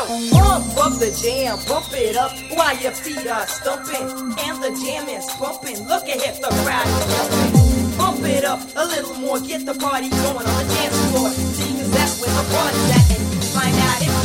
Pump up the jam, bump it up while your feet are stumping. And the jam is bumping. Look ahead, the crowd is jumping. Bump it up a little more, get the party going on the dance floor. See, 'cause that's where the party's at. And you find out if